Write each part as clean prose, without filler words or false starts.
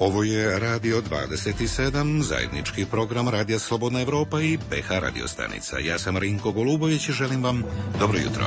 Ovo je Radio 27, zajednički program Radija Slobodna Evropa i BH radiostanica. Ja sam Rinko Golubović i želim vam dobro jutro.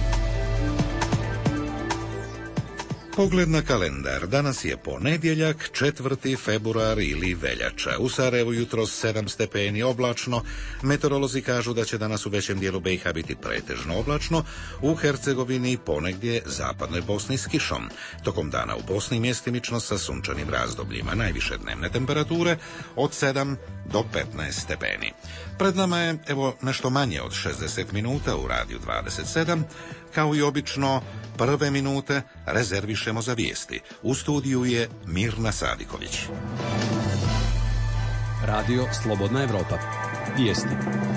Pogled na kalendar. Danas je ponedjeljak, 4. februar ili veljača. U Sarajevu jutros 7 stepeni oblačno. Meteorolozi kažu da će danas u većem dijelu BiH biti pretežno oblačno, u Hercegovini ponegdje zapadnoj Bosni s kišom. Tokom dana u Bosni mjestimično sa sunčanim razdobljima. Najviše dnevne temperature od 7 do 15 stepeni. Pred nama je, nešto manje od 60 minuta u Radiju 27. Kao i obično, prve minute rezervišemo za vijesti. U studiju je Mirna Sadiković. Radio Slobodna Evropa. Vijesti.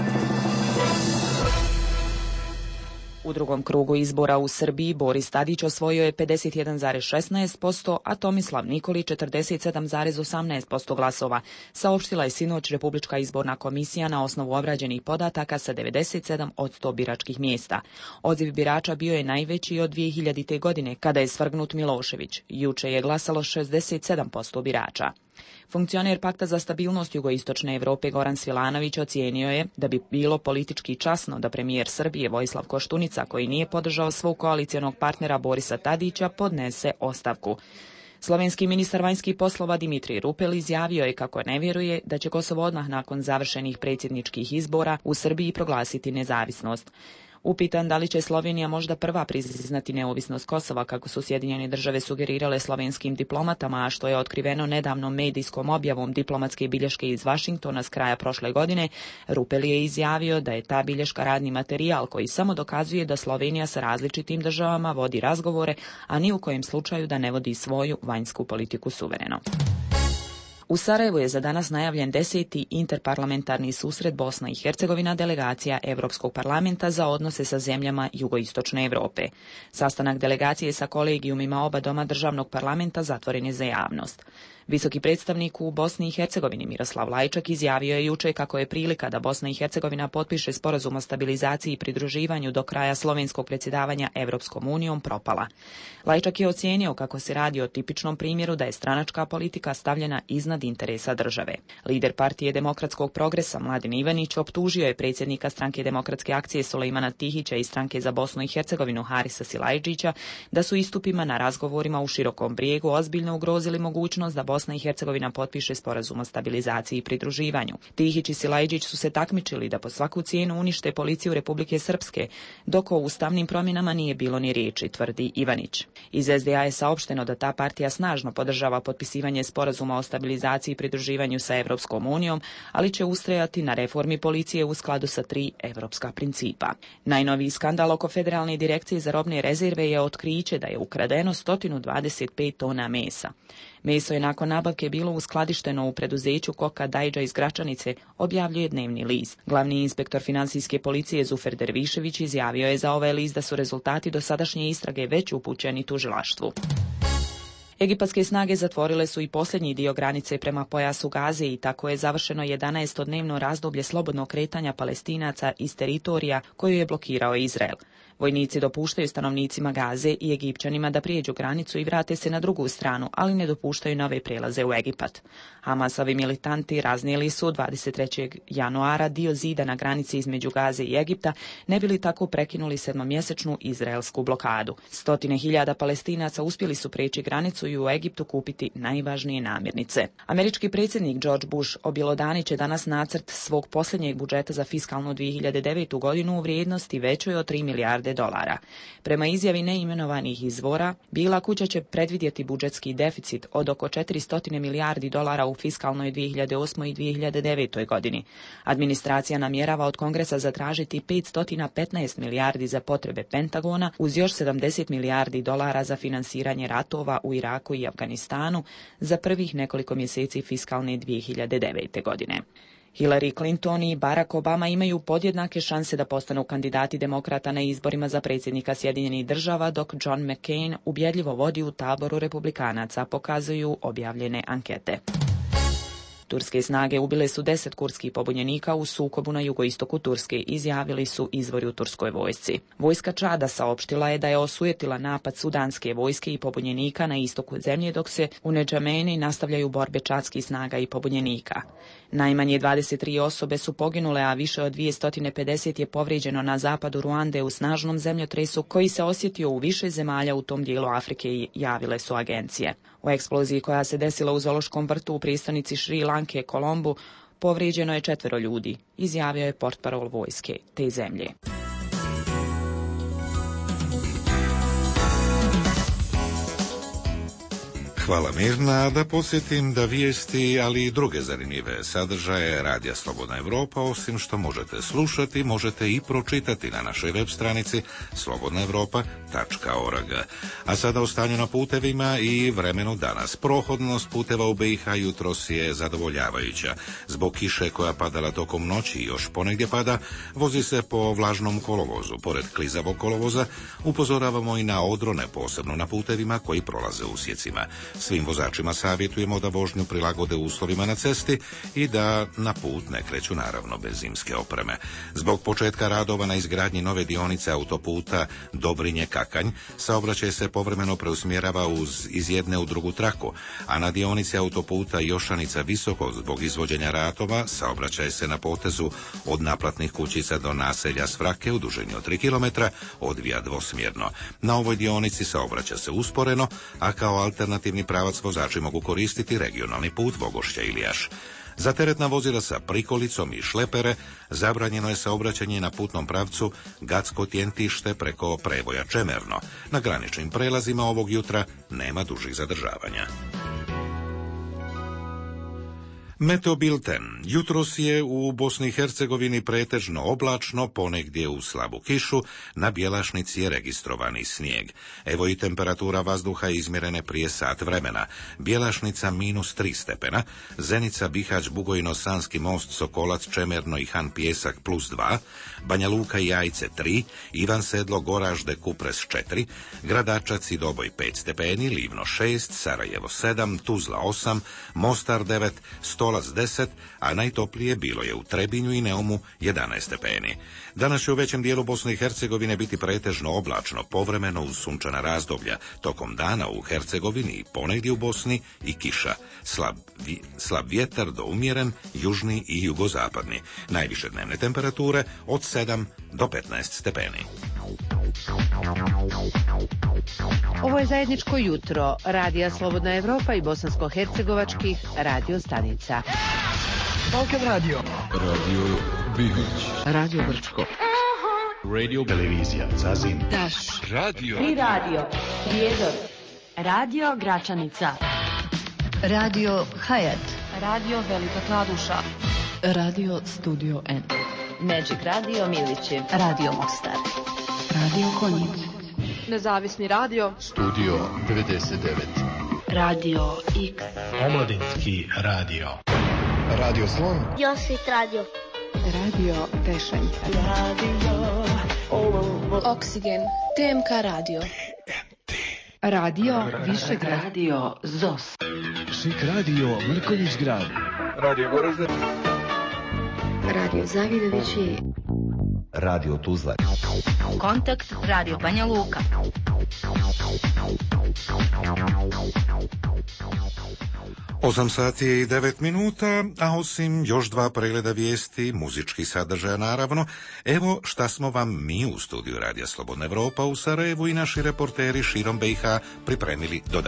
U drugom krugu izbora u Srbiji Boris Tadić osvojio je 51,16%, a Tomislav Nikolić 47,18% glasova, saopštila je sinoć Republička izborna komisija na osnovu obrađenih podataka sa 97 od 100 biračkih mjesta. Odziv birača bio je najveći od 2000. godine, kada je svrgnut Milošević. Juče je glasalo 67% birača. Funkcioner Pakta za stabilnost jugoistočne Evrope Goran Svilanović ocijenio je da bi bilo politički časno da premijer Srbije Vojislav Koštunica, koji nije podržao svog koalicionog partnera Borisa Tadića, podnese ostavku. Slovenski ministar vanjskih poslova Dimitrij Rupel izjavio je kako ne vjeruje da će Kosovo odmah nakon završenih predsjedničkih izbora u Srbiji proglasiti nezavisnost. Upitan da li će Slovenija možda prva priznati neovisnost Kosova, kako su Sjedinjene države sugerirale slovenskim diplomatama, a što je otkriveno nedavnom medijskom objavom diplomatske bilješke iz Vašingtona s kraja prošle godine, Rupel je izjavio da je ta bilješka radni materijal koji samo dokazuje da Slovenija sa različitim državama vodi razgovore, a ni u kojem slučaju da ne vodi svoju vanjsku politiku suvereno. U Sarajevu je za danas najavljen 10. interparlamentarni susret Bosna i Hercegovina delegacija Europskog parlamenta za odnose sa zemljama jugoistočne Evrope. Sastanak delegacije sa kolegijumima oba doma državnog parlamenta zatvoren je za javnost. Visoki predstavnik u Bosni i Hercegovini Miroslav Lajčak izjavio je juče kako je prilika da Bosna i Hercegovina potpiše sporazum o stabilizaciji i pridruživanju do kraja slovenskog predsjedavanja Evropskom unijom propala. Lajčak je ocijenio kako se radi o tipičnom primjeru da je stranačka politika stavljena iznad interesa države. Lider partije Demokratskog progresa Mladen Ivanić optužio je predsjednika stranke Demokratske akcije Sulejmana Tihića i stranke za Bosnu i Hercegovinu Harisa Silajdžića da su istupima na razgovorima u Širokom Brijegu ozbiljno ugrozili mogućnost da Bosna i Hercegovina potpiše sporazum o stabilizaciji i pridruživanju. Tihić i Silajdžić su se takmičili da po svaku cijenu unište policiju Republike Srpske, dok o ustavnim promjenama nije bilo ni riječi, tvrdi Ivanić. Iz SDA je saopšteno da ta partija snažno podržava potpisivanje sporazuma o stabilizaciji i pridruživanju sa Evropskom unijom, ali će ustrajati na reformi policije u skladu sa 3 evropska principa. Najnoviji skandal oko Federalne direkcije za robne rezerve je otkriće da je ukradeno 125 tona mesa. Meso je nakon nabavke bilo uskladišteno u preduzeću Koka Dajdža iz Gračanice, objavljuje Dnevni list. Glavni inspektor financijske policije Zufer Dervišević izjavio je za ovaj list da su rezultati dosadašnje istrage već upućeni tužilaštvu. Egipatske snage zatvorile su i posljednji dio granice prema pojasu Gaze i tako je završeno 11-dnevno razdoblje slobodnog kretanja Palestinaca iz teritorija koju je blokirao Izrael. Vojnici dopuštaju stanovnicima Gaze i Egipćanima da prijeđu granicu i vrate se na drugu stranu, ali ne dopuštaju nove prelaze u Egipat. Hamasovi militanti raznijeli su 23. januara dio zida na granici između Gaze i Egipta, ne bili tako prekinuli 7-mjesečnu izraelsku blokadu. 100.000 Palestinaca uspjeli su prijeći granicu i u Egiptu kupiti najvažnije namirnice. Američki predsjednik George Bush objelodanit će danas nacrt svog posljednjeg budžeta za fiskalnu 2009. godinu u vrijednosti većoj od 3 milijarde dolara. Prema izjavi neimenovanih izvora, Bijela kuća će predvidjeti budžetski deficit od oko 400 milijardi dolara u fiskalnoj 2008. i 2009. godini. Administracija namjerava od Kongresa zatražiti 515 milijardi za potrebe Pentagona, uz još 70 milijardi dolara za finansiranje ratova u Iraku i Afganistanu za prvih nekoliko mjeseci fiskalne 2009. godine. Hillary Clinton i Barack Obama imaju podjednake šanse da postanu kandidati demokrata na izborima za predsjednika Sjedinjenih država, dok John McCain ubjedljivo vodi u taboru republikanaca, pokazuju objavljene ankete. Turske snage ubile su 10 kurdskih pobunjenika u sukobu na jugoistoku Turske, izjavili su izvori u turskoj vojsci. Vojska Čada saopštila je da je osujetila napad sudanske vojske i pobunjenika na istoku zemlje, dok se u Nedžameni nastavljaju borbe čadskih snaga i pobunjenika. Najmanje 23 osobe su poginule, a više od 250 je povrijeđeno na zapadu Ruande u snažnom zemljotresu koji se osjetio u više zemalja u tom dijelu Afrike, javile su agencije. U eksploziji koja se desila u zoološkom vrtu u pristanici Šri Lanke, Kolombu, povrijeđeno je 4 ljudi, izjavio je portparol vojske te zemlje. Hvala Mirna, da podsjetim da vijesti, ali i druge zanimljive sadržaje Radija Slobodna Evropa, osim što možete slušati, možete i pročitati na našoj web stranici slobodnaevropa.org. A sada o stanju na putevima i vremenu danas. Prohodnost puteva u BiH jutros je zadovoljavajuća. Zbog kiše koja padala tokom noći i još ponegdje pada, vozi se po vlažnom kolovozu. Pored klizavog kolovoza upozoravamo i na odrone, posebno na putevima koji prolaze usjecima. Svim vozačima savjetujemo da vožnju prilagode uslovima na cesti i da na put ne kreću naravno bez zimske opreme. Zbog početka radova na izgradnji nove dionice autoputa Dobrinje-Kakanj, saobraćaj se povremeno preusmjerava iz jedne u drugu traku, a na dionici autoputa Jošanica-Visoko zbog izvođenja radova saobraćaj se na potezu od naplatnih kućica do naselja Svrake u dužini od 3 km odvija dvosmjerno. Na ovoj dionici saobraća se usporeno, a kao alternativni pravac vozači mogu koristiti regionalni put Vogošća-Iljaš. Za teretna vozila sa prikolicom i šlepere zabranjeno je saobraćanje na putnom pravcu Gacko-Tjentište preko prevoja Čemerno. Na graničnim prelazima ovog jutra nema dužih zadržavanja. Meteobilten. Jutros je u Bosni i Hercegovini pretežno oblačno, ponegdje u slabu kišu, na Bjelašnici je registrovani snijeg. Evo i temperatura vazduha izmjerene prije sat vremena. Bjelašnica -3 stepena, Zenica, Bihać, Bugojno, Sanski most, Sokolac, Čemerno i Han Pjesak +2, Banja Luka i Jajce 3, Ivan Sedlo, Goražde, Kupres 4, Gradačac i Doboj 5 stepeni, Livno 6, Sarajevo 7, Tuzla 8, Mostar 9, Stolac 10, a najtoplije bilo je u Trebinju i Neumu 11 stepeni. Danas će u većem dijelu Bosne i Hercegovine biti pretežno oblačno, povremeno uz sunčana razdoblja. Tokom dana u Hercegovini i ponegdje u Bosni i kiša. Slab vjetar do umjeren, južni i jugozapadni. Najviše dnevne temperature od 7 do 15 stepeni. Ovo je zajedničko jutro Radija Slobodna Evropa i bosansko-hercegovačkih radio stanica. Balkan radio. Radio Bihać. Radio Brčko. Radio Televizija Zazin. Daš. Radio. I radio. Prijedor. Radio Gračanica. Radio Hayat. Radio Velika Kladuša. Radio Studio N. Magic Radio Milići. Radio Mostar. Radio Konjic. Nezavisni radio. Studio 99. Radio X. Omladinski radio. Radio Slon. Josit radio. Radio Tešanj. Radio Oksigen. TMK radio. Radio Višegrad. Radio ZOS. Šik radio Mrkonjić grad. Radio Goražde. Radio Zavidovići. Radio Tuzla. Kontakt Radio Banja Luka. Osam sati i 9 minuta, a osim još 2 pregleda vijesti, muzičkih sadržaja naravno, evo šta smo vam mi u studiju Radija Slobodna Evropa u Sarajevu i naši reporteri širom BiH pripremili do 9.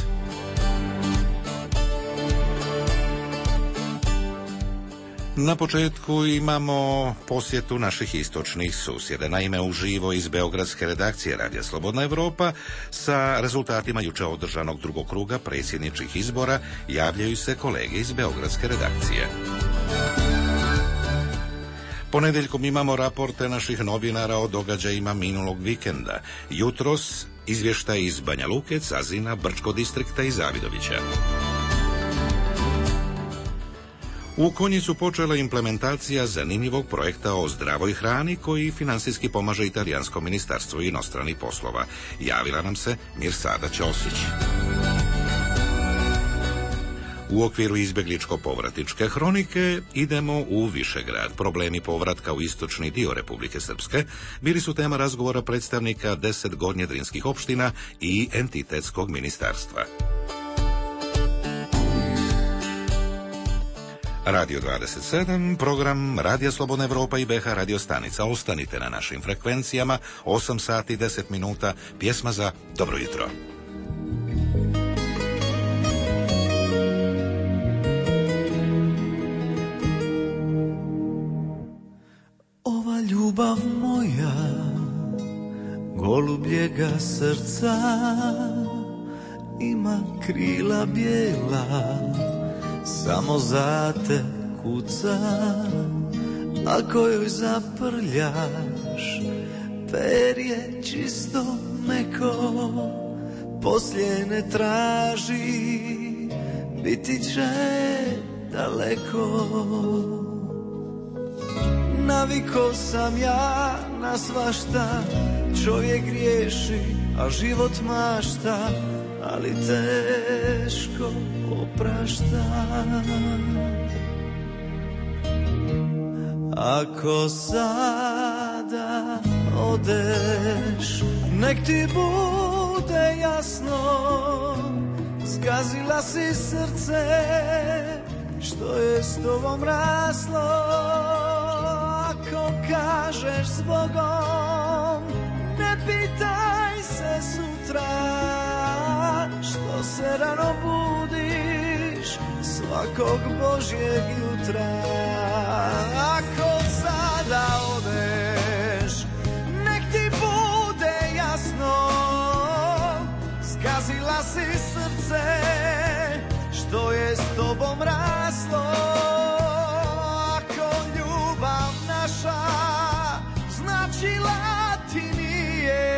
Na početku imamo posjetu naših istočnih susjeda. Naime, uživo iz beogradske redakcije Radija Slobodna Evropa sa rezultatima juče održanog drugog kruga predsjedničkih izbora javljaju se kolege iz beogradske redakcije. Ponedjeljkom imamo raporte naših novinara o događajima minulog vikenda. Jutros izvještaj iz Banja Luke, Cazina, Brčko distrikta i Zavidovića. U Konjicu počela implementacija zanimljivog projekta o zdravoj hrani koji finansijski pomaže Italijansko ministarstvo inostranih poslova. Javila nam se Mirsada Ćosić. U okviru izbjegličko-povratičke hronike idemo u Višegrad. Problemi povratka u istočni dio Republike Srpske bili su tema razgovora predstavnika 10 gornjedrinskih opština i entitetskog ministarstva. Radio 27, program Radija Slobodna Evropa i BH radio stanica. Ostanite na našim frekvencijama, 8 sati 10 minuta, pjesma za dobro jutro. Ova ljubav moja, golubljega srca, ima krila bijela, samo za te kuca. Ako joj zaprljaš perje čisto meko, poslije ne traži, biti će daleko. Naviko sam ja na svašta, čovjek griješi, a život mašta, ali teško oprašta. Ako sada odeš, nek ti bude jasno, zgazila si srce, što je s tobom raslo. Ako kažeš zbogom, ne pitaj se sutra, što se rano budiš svakog Božjeg jutra. Ako sada odeš, nek ti bude jasno, zgazila si srce, što je s tobom raslo. Ako ljubav naša značila ti nije,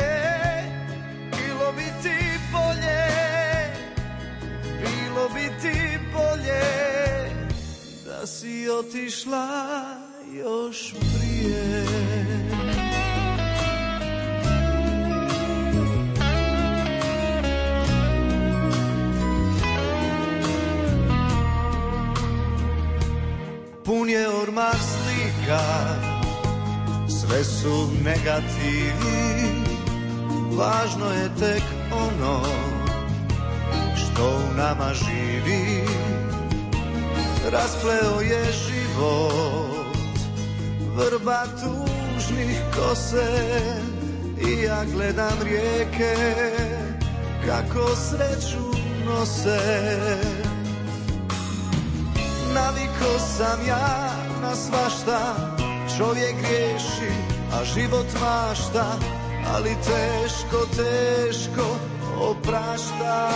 bilo bi ti bolje, bilo bi ti bolje, da si otišla još prije. Pun je ormar slika, sve su negativi, važno je tek ono što u nama živi. Raspleo je život, vrba tužnih kose, i ja gledam rijeke kako sreću nose. Naviko sam ja na svašta, čovjek griješi, a život mašta, ali teško, teško oprašta.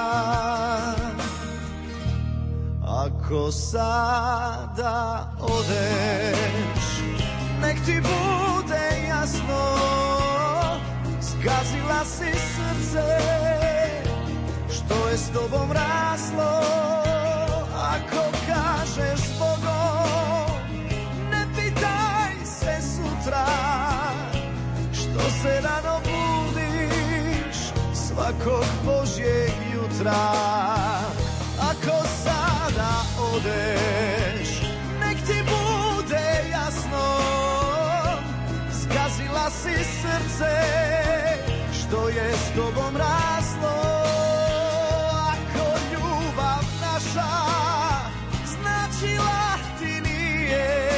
Ako sada odeš, nek ti bude jasno, zgazila si srce, što je s tobom raslo. Ako kažeš zbogom, ne pitaj se sutra, što se rano budiš svakog Božjeg jutra. Ako sada odeš, nek ti bude jasno, zgazila si srce, što je s tobom raslo. Ako ljubav naša značila ti nije,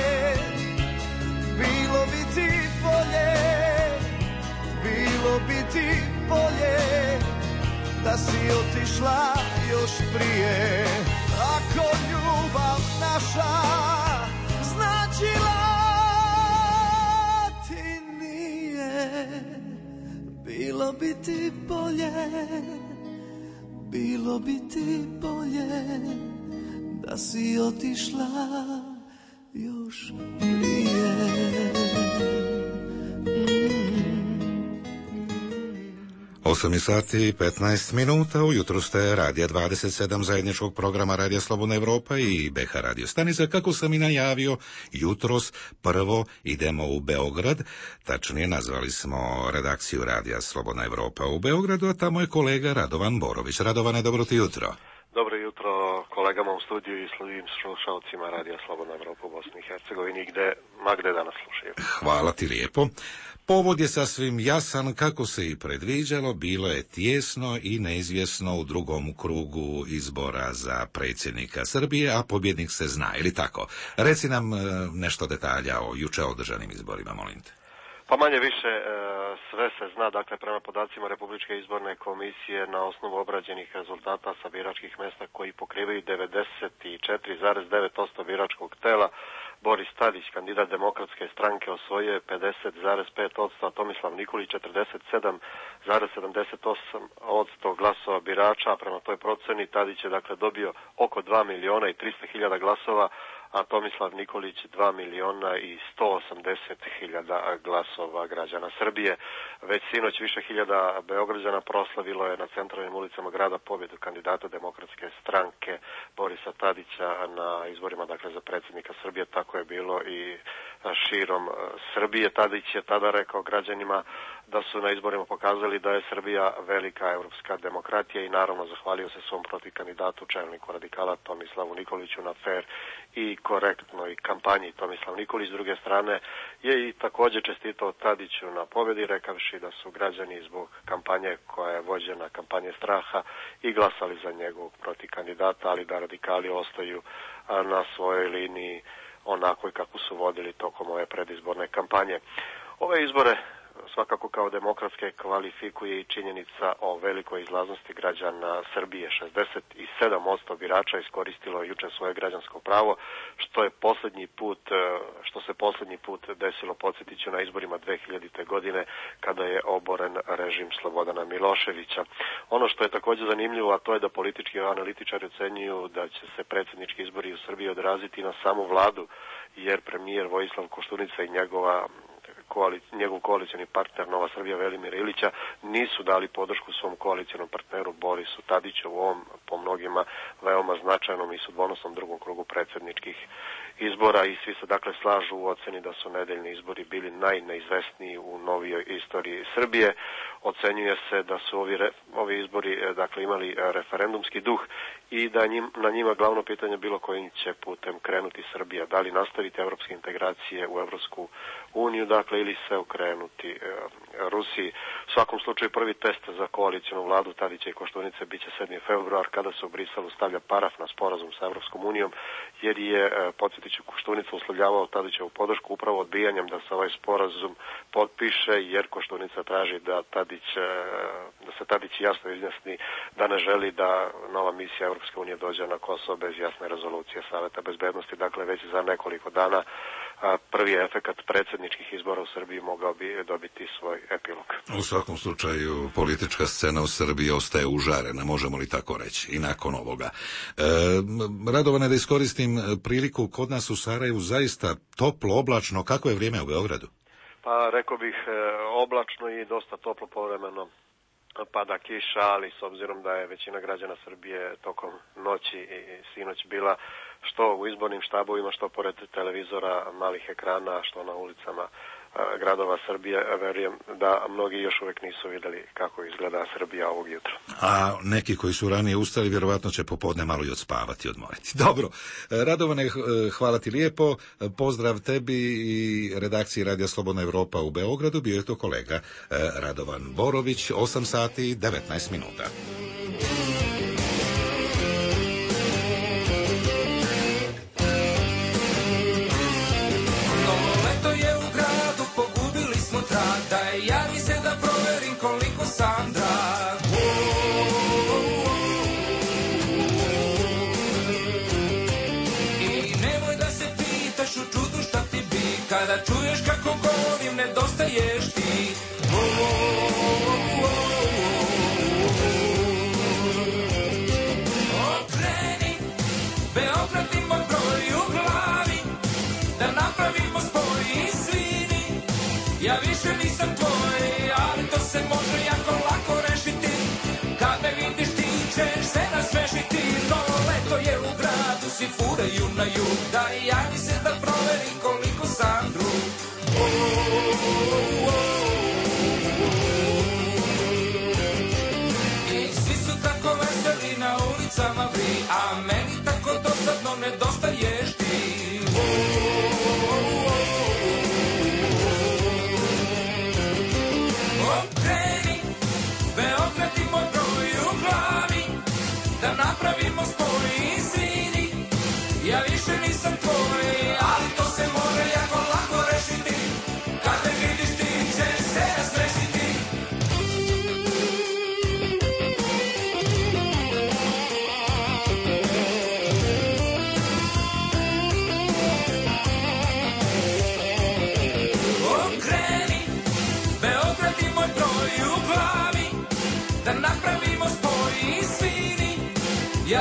bilo bi ti bolje, bilo bi ti bolje, da si otišla još prije. Ako ljubav naša značila ti nije, bilo bi ti bolje, bilo bi ti bolje, da si otišla još prije. 8 sati i 15 minuta, ujutru ste Radija 27 zajedničkog programa Radija Slobodna Evropa i BH radio stanica. Kako sam i najavio, jutros prvo idemo u Beograd, tačnije nazvali smo redakciju Radija Slobodna Evropa u Beogradu, a tamo je kolega Radovan Borović. Radovane, dobro ti jutro. Dobro jutro. jutro kolegama u studiju i svim slušalcima Radija Slobodna Evropa u Bosni i Hercegovini, gde danas slušaju. Hvala ti lijepo. Povod je sasvim jasan, kako se i predviđalo, bilo je tijesno i neizvjesno u drugom krugu izbora za predsjednika Srbije, a pobjednik se zna, ili tako? Reci nam nešto detalja o juče održanim izborima, molim te. Pa manje više sve se zna, dakle prema podacima Republičke izborne komisije na osnovu obrađenih rezultata sa biračkih mjesta koji pokrivaju 94,9% biračkog tela, Boris Tadić, kandidat Demokratske stranke, osvojio je 50,5%, a Tomislav Nikolić 47,78% glasova birača, a prema toj proceni Tadić je dakle dobio oko 2.300.000 glasova, a Tomislav Nikolić 2.180.000 glasova građana Srbije. Već sinoć više hiljada Beograđana proslavilo je na centralnim ulicama grada pobjedu kandidata Demokratske stranke Borisa Tadića na izborima dakle za predsjednika Srbije. Tako je bilo i širom Srbije. Tadić je tada rekao građanima da su na izborima pokazali da je Srbija velika europska demokratija i naravno zahvalio se svom protivkandidatu, čelniku radikala Tomislavu Nikoliću na fer i korektnoj kampanji. Tomislav Nikolić s druge strane je i također čestitao Tadiću na pobjedi, rekavši da su građani zbog kampanje koja je vođena, kampanje straha, i glasali za njegovog protivkandidata, ali da radikali ostaju na svojoj liniji onakoj kako su vodili tokom ove predizborne kampanje. Ove izbore svakako kao demokratske kvalifikuje i činjenica o velikoj izlaznosti građana Srbije. 67% birača iskoristilo juče svoje građansko pravo, što se posljednji put desilo, podsjetiću, na izborima 2000. godine kada je oboren režim Slobodana Miloševića. Ono što je također zanimljivo, a to je da politički analitičari ocenjuju da će se predsjednički izbori u Srbiji odraziti na samu vladu, jer premijer Vojislav Koštunica i njegov koalicioni partner Nova Srbija Velimir Ilića nisu dali podršku svom koalicijonom partneru Borisu Tadiću u ovom po mnogima veoma značajnom i sudbonosnom drugom krugu predsjedničkih izbora, i svi se dakle slažu u oceni da su nedeljni izbori bili najneizvesniji u novijoj istoriji Srbije. Ocenjuje se da su ovi izbori dakle imali referendumski duh i da na njima glavno pitanje bilo kojim će putem krenuti Srbija, da li nastaviti evropske integracije u Evropsku uniju, dakle, ili se okrenuti Rusiji. U svakom slučaju prvi test za koalicijonu vladu Tadića i Koštunice biće 7. februar kada se u Briselu stavlja paraf na sporazum sa Evropskom unijom, jer je, podsjetiću, Koštunica uslovljavao Tadićevu podršku upravo odbijanjem da se ovaj sporazum potpiše, jer Koštunica traži da se Tadić jasno izjasni da ne želi da nova misija Evropske unije dođe na Kosovo bez jasne rezolucije Saveta bezbednosti. Dakle, već za nekoliko dana prvi efekat predsjedničkih izbora u Srbiji mogao bi dobiti svoj epilog. U svakom slučaju politička scena u Srbiji ostaje užarena, možemo li tako reći, i nakon ovoga. Radovane, da iskoristim priliku, kod nas u Sarajevu zaista toplo, oblačno. Kako je vrijeme u Beogradu? Pa rekao bih oblačno i dosta toplo, povremeno pada kiša, ali s obzirom da je većina građana Srbije tokom noći i sinoć bila što u izbornim štabovima, što pored televizora, malih ekrana, što na ulicama gradova Srbije, verujem da mnogi još uvijek nisu vidjeli kako izgleda Srbija ovog jutra. A neki koji su ranije ustali vjerovatno će popodne malo i odspavati, odmoriti. Dobro, Radovane, hvala ti lijepo, pozdrav tebi i redakciji Radija Slobodna Evropa u Beogradu. Bio je to kolega Radovan Borović, 8 sati i 19 minuta. Javi se da proverim koliko sam drag. I nemoj da se pitaš u čudu šta ti bi, kada čuješ kako govorim nedostaješ ti. Okreni, Beograd ima broj u glavi, da napravimo spoj i svini. Ja više nisam tvoj, ali to se može jako lako rešiti. Kad me vidiš ti ćeš se nasmešiti. Novo leto je u gradu, svi furaju na jug. Da i javi se da proverim koliko sam drug. I svi su tako veseli na ulicama vi.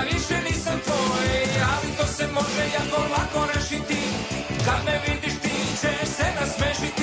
više nisam tvoj, ali to se može jako lako rešiti. Kad me vidiš ti ćeš se nasmešiti.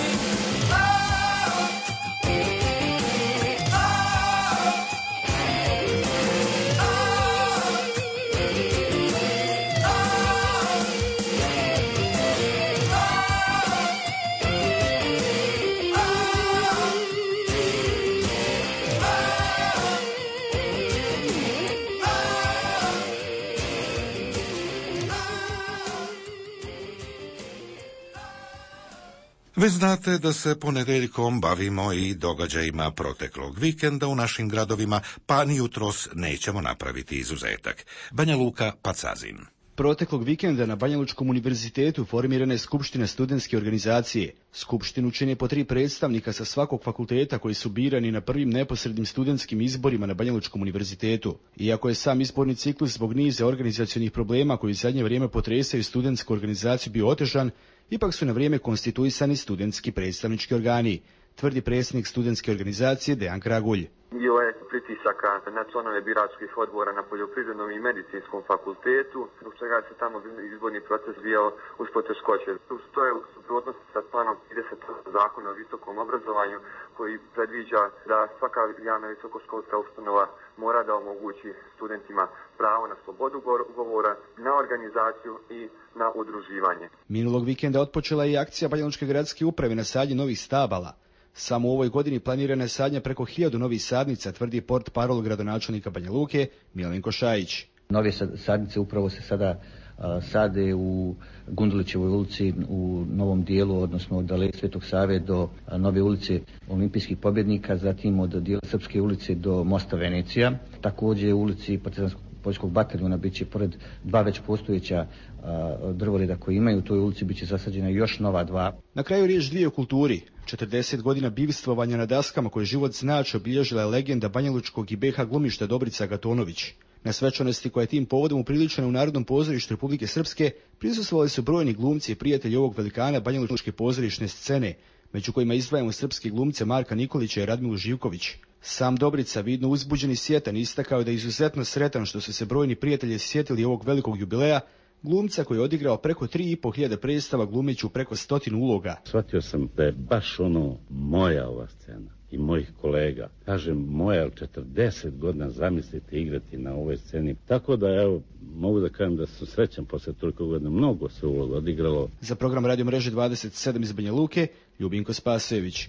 Već znate da se ponedjeljkom bavimo i događajima proteklog vikenda u našim gradovima, pa ni jutros nećemo napraviti izuzetak. Banja Luka, pa Cazin. Proteklog vikenda na Banja Lučkom univerzitetu formirana je skupština studentske organizacije. Skupštinu čine po 3 predstavnika sa svakog fakulteta koji su birani na prvim neposrednim studentskim izborima na Banja Lučkom univerzitetu. Iako je sam izborni ciklus zbog niza organizacionih problema koji u zadnje vrijeme potresaju studentsku organizaciju bio otežan, ipak su na vrijeme konstituisani studentski predstavnički organi, tvrdi predsjednik studentske organizacije Dejan Kragulj. Bilo je pritisaka na članove biračkih odbora na poljoprivrednom i medicinskom fakultetu, zbog čega se tamo izborni proces bio uz poteškoće. To je u suprotnosti sa članom 30 zakona o visokom obrazovanju koji predviđa da svaka javna visokoškolska ustanova mora da omogući studentima pravo na slobodu govora, na organizaciju i na udruživanje. Minulog vikenda otpočela je i akcija Banjalučke gradske uprave na sadnji novih stabala. Samo u ovoj godini planirana je sadnja preko 1000 novih sadnica, tvrdi port parol gradonačelnika Banja Luke Milenko Šajić. Nove sadnice upravo se sada sade u Gundulićevoj ulici u novom dijelu, odnosno od Aleje Svetog Save do nove ulice Olimpijskih pobjednika, zatim od dijela Srpske ulice do mosta Venecija. Također u ulici Partizanskog poljskog bataljona bit će pored 2 već postojeća drvoreda koji imaju, u toj ulici bit će zasađena još nova 2. Na kraju riječ 2 o kulturi. 40 godina bivstvovanja na daskama koje život znači obilježila je legenda banjalučkog i BH glumišta Dobrica Gatonović. Na svečanosti koja je tim povodom upriličena u Narodnom pozorištu Republike Srpske prisustvovali su brojni glumci i prijatelji ovog velikana banjalučke pozorišne scene, među kojima izdvajamo srpske glumce Marka Nikolića i Radmilu Živković. Sam Dobrica, vidno uzbuđen i sjetan, istakao da je izuzetno sretan što su se brojni prijatelji sjetili ovog velikog jubileja, glumca koji je odigrao preko 3500 predstava glumeći u preko 100 uloga. Shvatio sam da je baš moja ova scena i mojih kolega. Kažem moja, 40 godina zamislite igrati na ovoj sceni. Tako da evo, mogu da kažem da sam srećan posle toliko godina, mnogo se uloga odigralo. Za program Radio mreže 27 iz Banja Luke, Ljubinko Spasojević.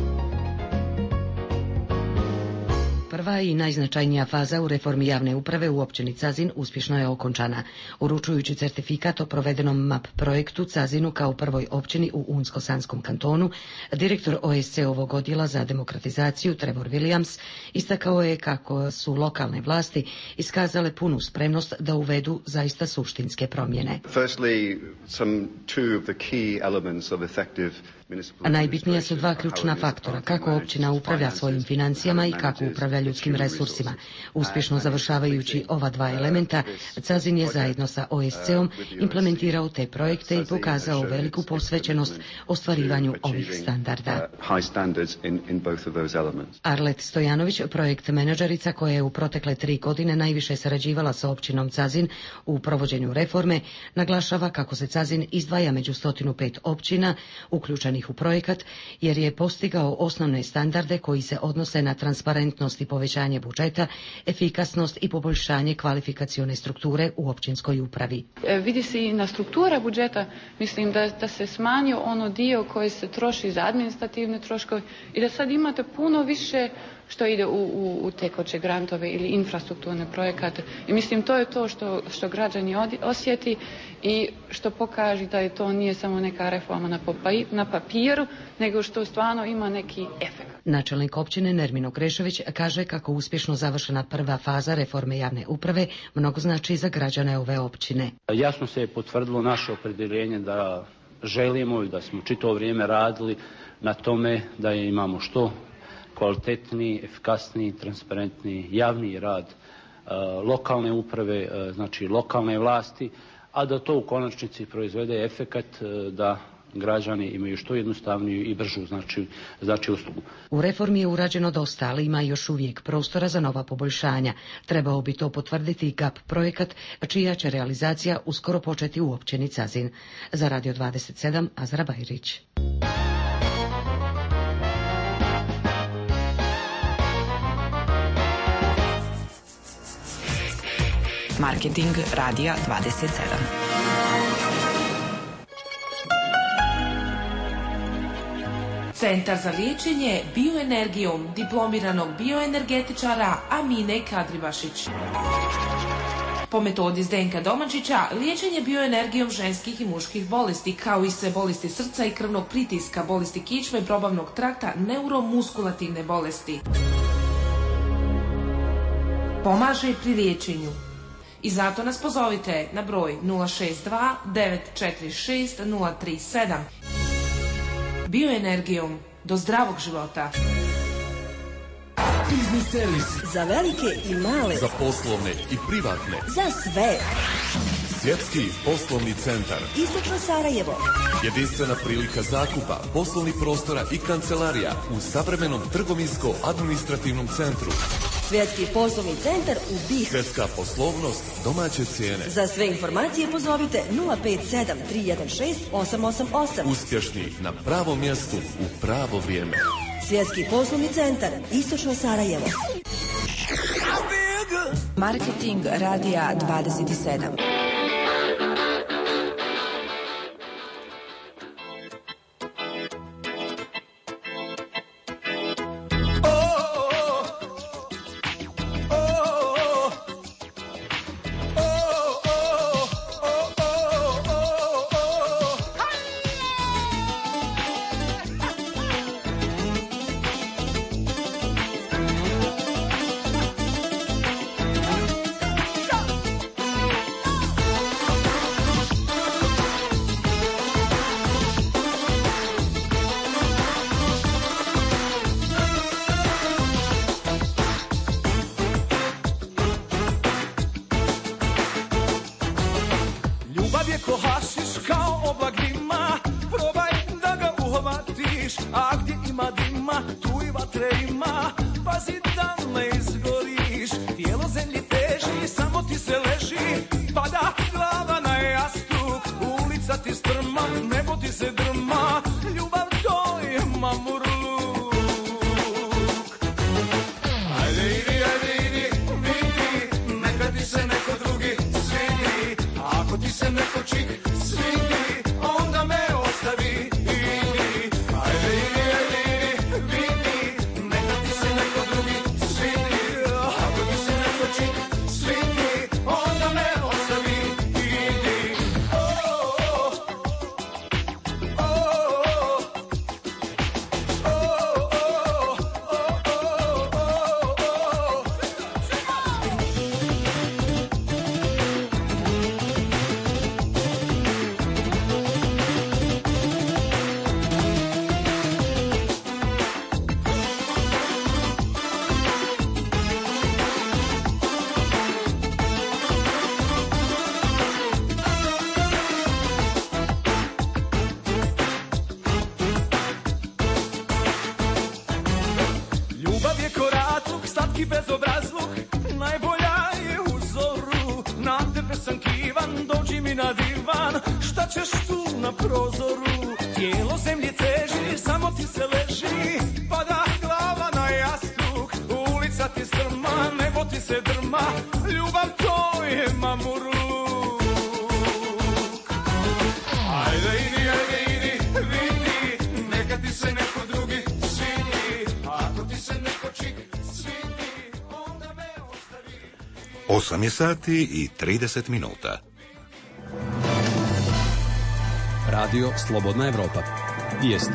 Prva i najznačajnija faza u reformi javne uprave u općini Cazin uspješno je okončana. Uručujući certifikat o provedenom MAP projektu Cazinu kao prvoj općini u Unsko-Sanskom kantonu, direktor OSC-ovog odjela za demokratizaciju Trevor Williams istakao je kako su lokalne vlasti iskazale punu spremnost da uvedu zaista suštinske promjene. Najbitnija su 2 ključna faktora, kako općina upravlja svojim financijama i kako upravlja ljudskim resursima. Uspješno završavajući ova 2 elementa, Cazin je zajedno sa OSC-om implementirao te projekte i pokazao veliku posvećenost ostvarivanju ovih standarda. Arlet Stojanović, projekt menadžerica koja je u protekle 3 godine najviše sarađivala sa općinom Cazin u provođenju reforme, naglašava kako se Cazin izdvaja među 105 općina uključenih u projekat, jer je postigao osnovne standarde koji se odnose na transparentnost i povećanje budžeta, efikasnost i poboljšanje kvalifikacione strukture u općinskoj upravi. Vidi se i na struktura budžeta, mislim da se smanjio ono dio koji se troši za administrativne troškove i da sad imate puno više što ide u tekuće grantove ili infrastrukturne projekate. I mislim to je to što građani osjeti i što pokaže da je to nije samo neka reforma na papiru, nego što stvarno ima neki efekt. Načelnik općine Nermino Krešović kaže kako uspješno završena prva faza reforme javne uprave mnogo znači za građane ove općine. Jasno se je potvrdilo naše opredjeljenje da želimo i da smo čitavo vrijeme radili na tome da imamo što kvalitetniji, efikasniji, transparentniji javni rad lokalne uprave, znači lokalne vlasti, a da to u konačnici proizvede efekat da građani imaju što jednostavniju i bržu znači uslugu. U reformi je urađeno dosta, ali ima još uvijek prostora za nova poboljšanja. Trebao bi to potvrditi i GAP projekat, čija će realizacija uskoro početi u općini Cazin. Za Radio 27, Azra Bajrić. Marketing Radija 27. Centar za liječenje bioenergijom diplomiranog bioenergetičara Amine Kadribašić. Po metodi Zdenka Domačića, liječenje bioenergijom ženskih i muških bolesti, kao i sve bolesti srca i krvnog pritiska, bolesti kičme, probavnog trakta, neuromuskulativne bolesti. Pomaže pri liječenju. I zato nas pozovite na broj 062 946 037. Bioenergijom do zdravog života. Biznis servis. Za velike i male. Za poslovne i privatne. Za sve. Svjetski poslovni centar. Istočno Sarajevo. Jedinstvena prilika zakupa, poslovnih prostora i kancelarija u savremenom trgovinsko-administrativnom centru. Svjetski poslovni centar u BiH. Svjetska poslovnost, domaće cijene. Za sve informacije pozovite 057 316 888. Uspješni na pravom mjestu u pravo vrijeme. Svjetski poslovni centar, Istočno Sarajevo. Marketing Radija 27. Osam je sati i 30 minuta. Radio Slobodna Evropa. Vijesti.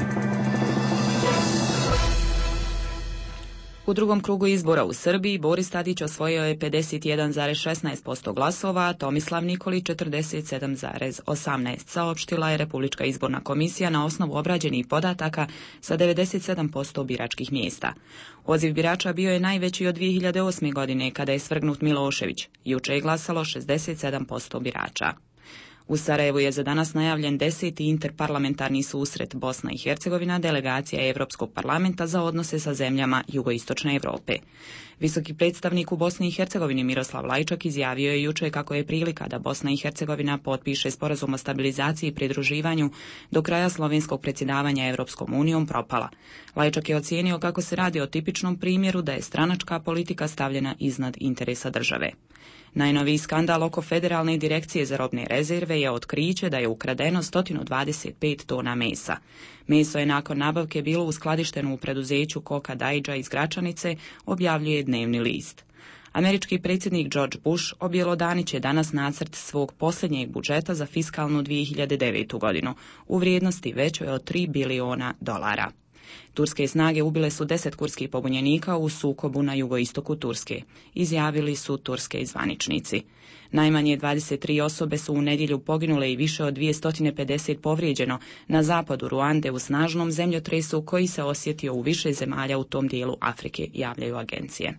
U drugom krugu izbora u Srbiji Boris Tadić osvojio je 51,16% glasova, a Tomislav Nikolić 47,18%, saopštila je Republička izborna komisija na osnovu obrađenih podataka sa 97% biračkih mjesta. Odziv birača bio je najveći od 2008. godine kada je svrgnut Milošević. Juče je glasalo 67% birača. U Sarajevu je za danas najavljen 10. interparlamentarni susret Bosna i Hercegovina, delegacija Evropskog parlamenta za odnose sa zemljama jugoistočne Europe. Visoki predstavnik u Bosni i Hercegovini Miroslav Lajčak izjavio je jučer kako je prilika da Bosna i Hercegovina potpiše sporazum o stabilizaciji i pridruživanju do kraja slovenskog predsjedavanja Evropskom unijom propala. Lajčak je ocijenio kako se radi o tipičnom primjeru da je stranačka politika stavljena iznad interesa države. Najnoviji skandal oko Federalne direkcije za robne rezerve je otkriće da je ukradeno 125 tona mesa. Meso je nakon nabavke bilo uskladišteno u preduzeću Koka Dajdža iz Gračanice, objavljuje Dnevni list. Američki predsjednik George Bush objelodanit će danas nacrt svog posljednjeg budžeta za fiskalnu 2009. godinu u vrijednosti većoj od $3 biliona. Turske snage ubile su 10 kurdskih pobunjenika u sukobu na jugoistoku Turske, izjavili su turske zvaničnici. Najmanje 23 osobe su u nedjelju poginule i više od 250 povrijeđeno na zapadu Ruande u snažnom zemljotresu koji se osjetio u više zemalja u tom dijelu Afrike, javljaju agencije.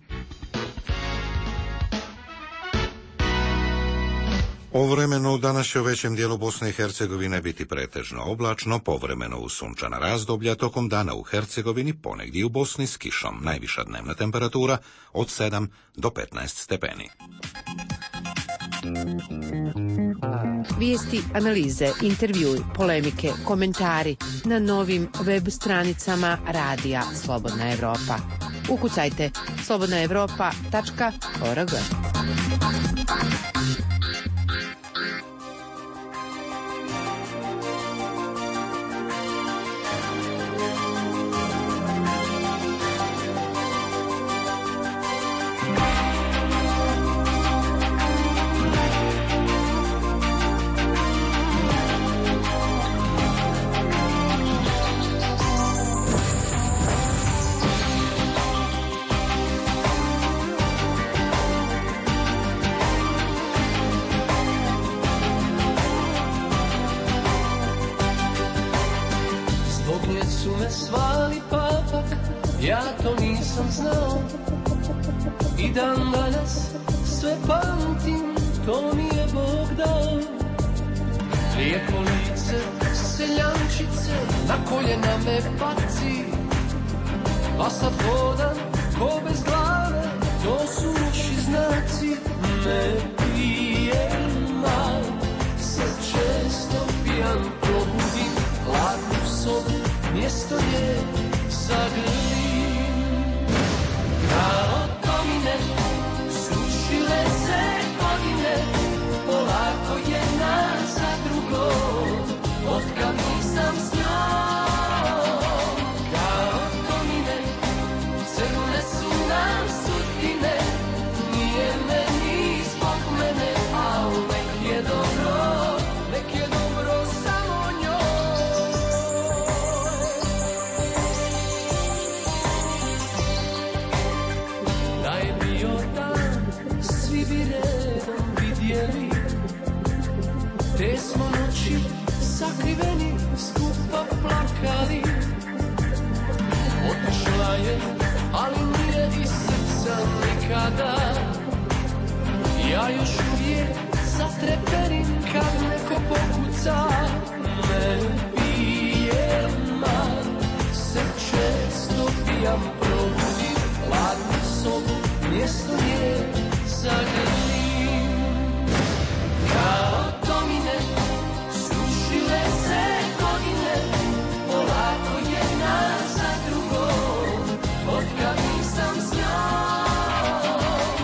Ovremeno danas će u većem dijelu Bosne i Hercegovine biti pretežno oblačno, povremeno uz sunčana razdoblja, tokom dana u Hercegovini, ponegdje u Bosni s kišom. Najviša dnevna temperatura od 7 do 15 stepeni. Vijesti, analize, intervjui, polemike, komentari na novim web stranicama Radija Slobodna Evropa. Ukucajte slobodnaevropa.org. Ja to nisam znao i dan danas sve pamtim, to mi je Bog dao. Lijepo lice, seljančice, na koljena me baci, pa sad hodam ko bez glave, to su loši znaci. Ne pijem mal, se često pijan, probudim hladnu sobu, mjesto je zagrlim. Kao domine, sušile se godine, polako jedna za drugom, otkad nisam s njom. Kao domine, crne su nam sudbine, nije meni zbog mene, a uvek je dobro, nek je dobro samo njoj. Da je bio dan, svi bi redom vidjeli, te smo noći sakriveni, skupa plakali. Otišla je, ali nije iz srca nikada. Ja još uvijek zatrepenim kad neko pokuca. Ne pijem, se često pijam, probudim hladnu sobu, mjesto je zagrlim. Kao domine, sušile se godine, polako jedna za drugom, otkad nisam s njom.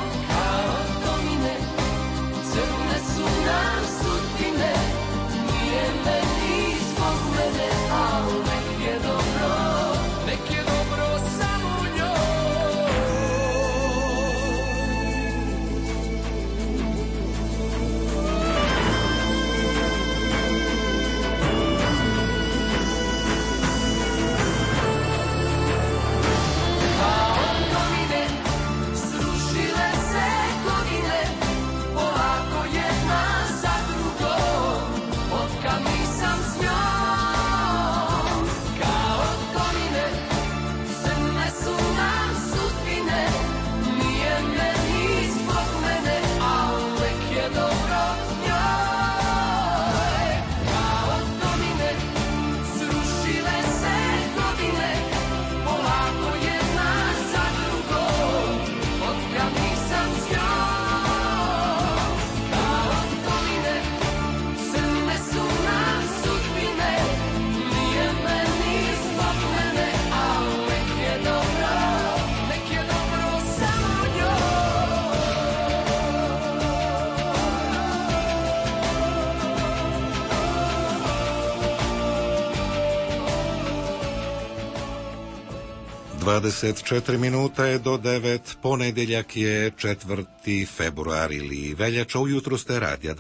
24 minuta je do 9, ponedjeljak je 4. februar ili veljača, ujutro ste Radija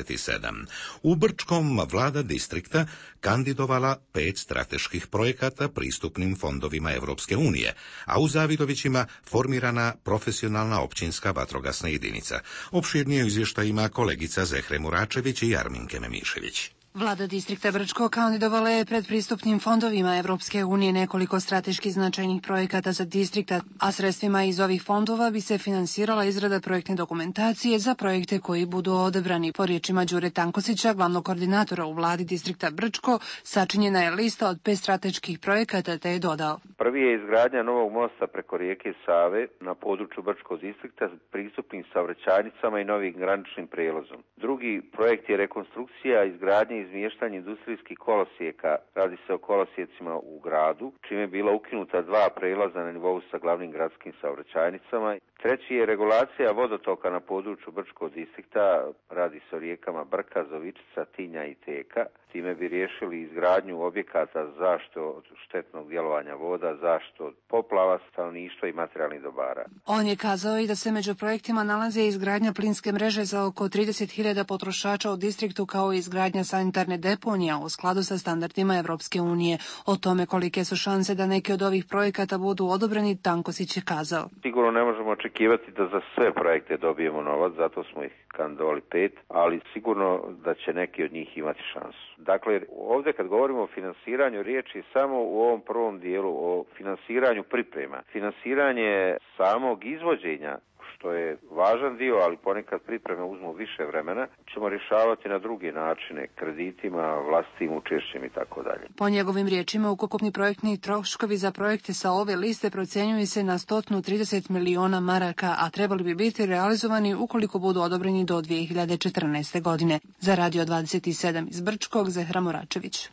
27. U Brčkom vlada distrikta kandidovala 5 strateških projekata pristupnim fondovima Evropske unije, a u Zavidovićima formirana profesionalna općinska vatrogasna jedinica. Opširnije izvještaj ima kolegica Zehre Muračević i Jarminke Memišević. Vlada distrikta Brčko kandidovala je pred pristupnim fondovima Evropske unije nekoliko strateški značajnih projekata za distrikta, a sredstvima iz ovih fondova bi se finansirala izrada projektne dokumentacije za projekte koji budu odabrani. Po riječima Đure Tankosića, glavnog koordinatora u vladi distrikta Brčko, sačinjena je lista od 5 strateških projekata, te je dodao. Prvi je izgradnja novog mosta preko rijeke Save na području Brčkog distrikta s pristupnim saobraćajnicama i novim graničnim prijelazom. Drugi projekt je rekonstrukcija izgradnje i izmještanje industrijskih kolosijeka. Radi se o kolosijecima u gradu, čime je bila ukinuta 2 prelaza na nivou sa glavnim gradskim saobraćajnicama. Treći je regulacija vodotoka na području Brčkog distrikta. Radi se o rijekama Brka, Zovičica, Tinja i Teka. Time bi riješili izgradnju objekata zaštite od štetnog djelovanja voda, zaštitu od poplava, stanovništva i materijalnih dobara. On je kazao i da se među projektima nalaze izgradnja plinske mreže za oko 30.000 potrošača u distriktu, kao i izgradnja sanitarne deponija u skladu sa standardima Evropske unije. O tome kolike su šanse da neki od ovih projekata budu odobreni, Tankosić je kazao. Sigurno ne možemo očekivati da za sve projekte dobijemo novac, zato smo ih kandidovali 5, ali sigurno da će neki od njih imati šansu. Dakle, ovdje kad govorimo o finansiranju, riječ je samo u ovom prvom dijelu o finansiranju priprema. Finansiranje samog izvođenja, što je važan dio, ali ponekad pripreme uzmu više vremena, ćemo rješavati na druge načine, kreditima, vlastitim učešćem i tako dalje. Po njegovim riječima, ukupni projektni troškovi za projekte sa ove liste procenjuju se na 130 miliona maraka, a trebali bi biti realizovani ukoliko budu odobreni do 2014. godine. Za Radio 27 iz Brčkog, Zehra Moračević.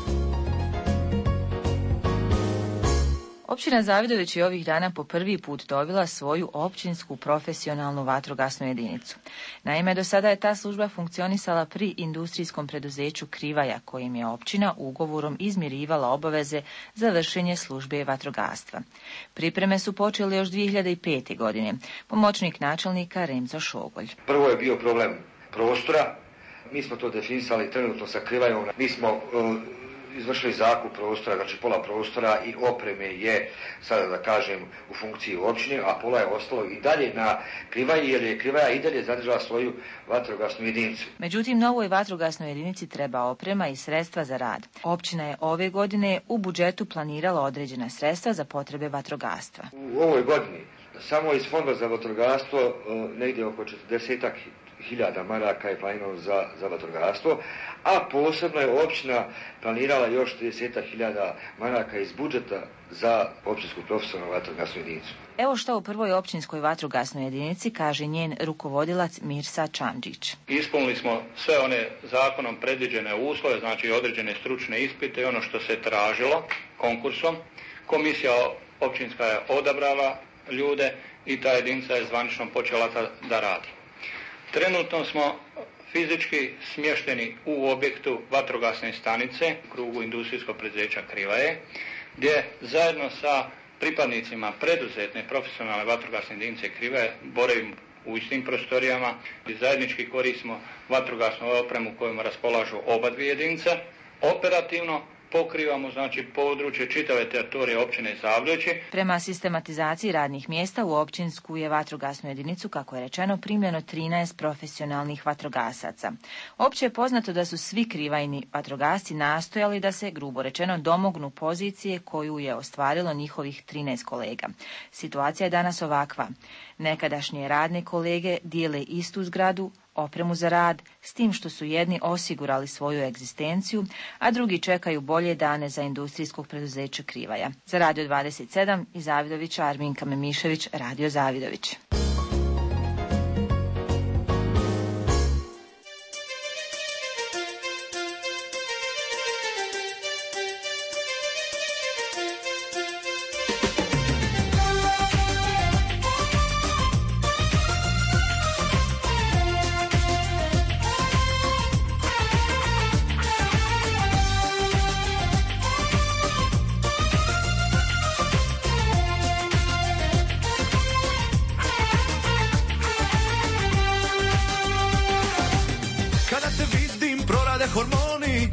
Općina Zavidović je ovih dana po prvi put dobila svoju općinsku profesionalnu vatrogasnu jedinicu. Naime, do sada je ta služba funkcionisala pri industrijskom preduzeću Krivaja, kojim je općina ugovorom izmirivala obaveze za vršenje službe vatrogastva. Pripreme su počele još 2005. godine. Pomoćnik načelnika Remzo Šogolj. Prvo je bio problem prostora. Mi smo to definisali trenutno sa Krivajom. Mi smo izvršili zakup prostora, znači pola prostora i opreme je, sada da kažem, u funkciji općine, a pola je ostalo i dalje na Krivaji, jer je Krivaja i dalje zadržala svoju vatrogasnu jedinicu. Međutim, novoj vatrogasnoj jedinici treba oprema i sredstva za rad. Općina je ove godine u budžetu planirala određena sredstva za potrebe vatrogastva. U ovoj godini samo iz fonda za vatrogastvo negdje oko 40.000 maraka je planirano za vatrogastvo, a posebno je općina planirala još 30.000 maraka iz budžeta za općinsku profesionalnu vatrogasnu jedinicu. Evo što u prvoj općinskoj vatrogasnoj jedinici kaže njen rukovodilac Mirsa Čandžić. Ispunili smo sve one zakonom predviđene uslove, znači određene stručne ispite i ono što se tražilo konkursom. Komisija općinska je odabrala ljude i ta jedinica je zvanično počela da radi. Trenutno smo fizički smješteni u objektu vatrogasne stanice u krugu industrijskog preduzeća Krivaje, gdje zajedno sa pripadnicima preduzetne profesionalne vatrogasne jedinice Krivaje boravimo u istim prostorijama i zajednički koristimo vatrogasnu opremu kojom raspolažu oba dvije jedinice. Operativno pokrivamo znači područje čitave teritorije općine Zavidovići. Prema sistematizaciji radnih mjesta u općinsku je vatrogasnu jedinicu, kako je rečeno, primljeno 13 profesionalnih vatrogasaca. Opće je poznato da su svi krivajni vatrogasci nastojali da se, grubo rečeno, domognu pozicije koju je ostvarilo njihovih 13 kolega. Situacija je danas ovakva. Nekadašnje radne kolege dijele istu zgradu, opremu za rad, s tim što su jedni osigurali svoju egzistenciju, a drugi čekaju bolje dane za industrijskog preduzeća Krivaja. Za Radio 27 iz Zavidovića, Arminka Memišević, Radio Zavidović.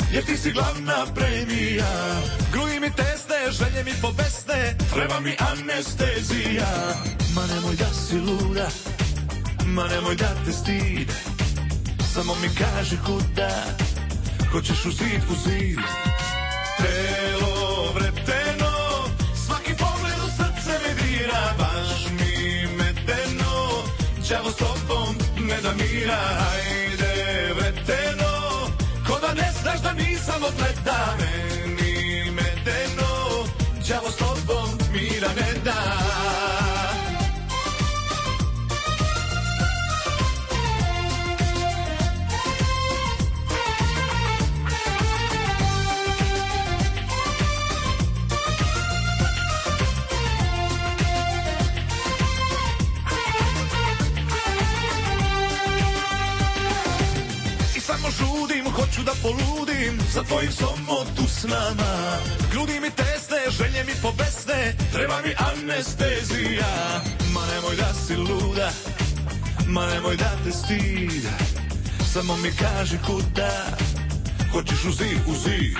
jer ti si glavna premija. Gruji mi tesne, želje mi pobesne, treba mi anestezija. Ma nemoj da si luda, ma nemoj da te stid, samo mi kaži kuda, hoćeš u zid, u zid. Telo vreteno, svaki pogled u srce me dira, baš mi medeno, đavo s tobom ne da mira. Ajde vreteno, ko da ne znaš da nisam od leta, meni medeno, đavo s tobom mira ne da. Samo žudim, hoću da poludim za tvojim somom tu s nama. Grudi mi tesne, želje mi pobesne, treba mi anestezija. Ma nemoj da si luda, ma nemoj da te stid, samo mi kaži kuda, hoćeš u zid, u zid.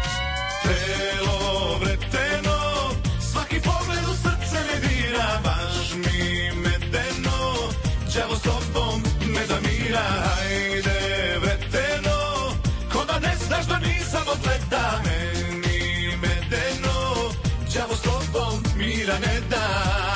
Telo vreteno, svaki pogled u srce me dira, baš mi medeno, đavo s tobom ne da mira. Ajde vreteno, ko da ne znaš da nisam od leta, meni medeno, đavo s tobom mira ne da.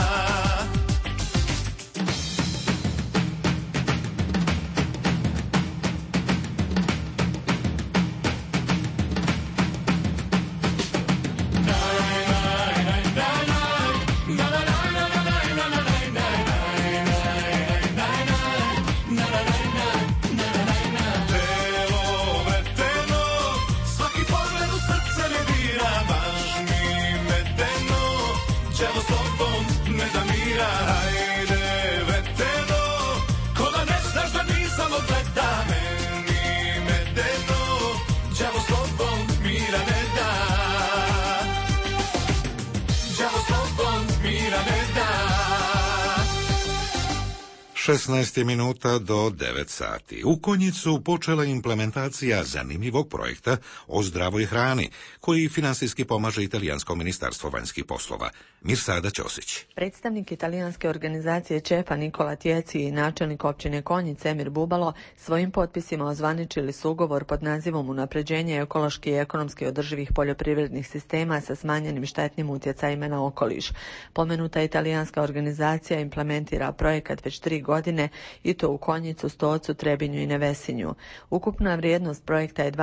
16 minuta do 9 sati. U Konjicu počela implementacija zanimljivog projekta o zdravoj hrani, koji finansijski pomaže Italijansko ministarstvo vanjskih poslova. Mirsada Ćosić. Predstavnik italijanske organizacije ČEPA Nikola Tjeci i načelnik općine Konjice Emir Bubalo svojim potpisima ozvaničili su ugovor pod nazivom Unapređenje ekološki i ekonomski održivih poljoprivrednih sistema sa smanjenim štetnim utjecajima na okoliš. Pomenuta italijanska organizacija implementira projekat već 3 godine i to u Konjicu, Stocu, Trebinju i Nevesinju. Ukupna vrijednost projekta je